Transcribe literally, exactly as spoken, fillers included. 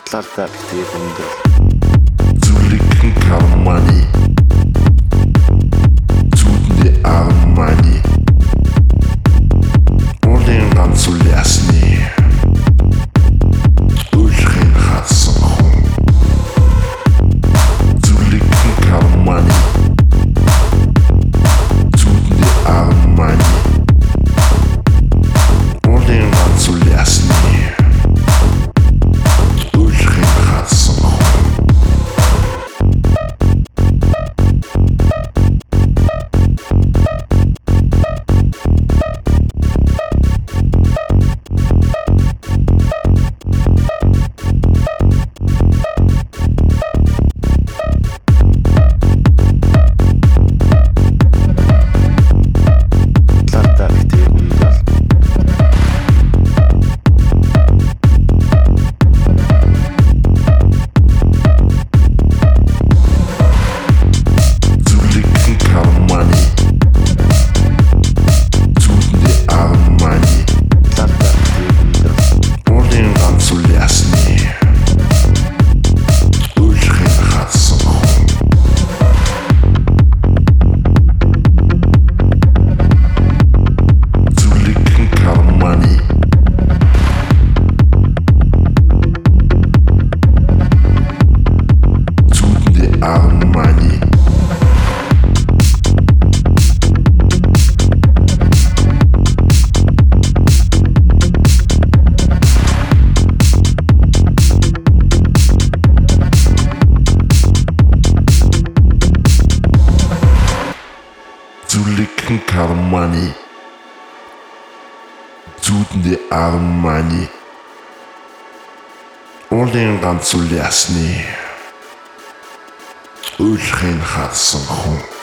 талаартаа битгий хүндэл Зүлэгэн карманы зүудний арманы Урдын ганц үл ясны Үлхэн хатсан хүн Зүлэгэн карманы зүудний арманы Урдын ганц үл ясны Зүлэгэн карманы зүудний арманы Урдын ганц үл ясны Үлхэн хатсан хүн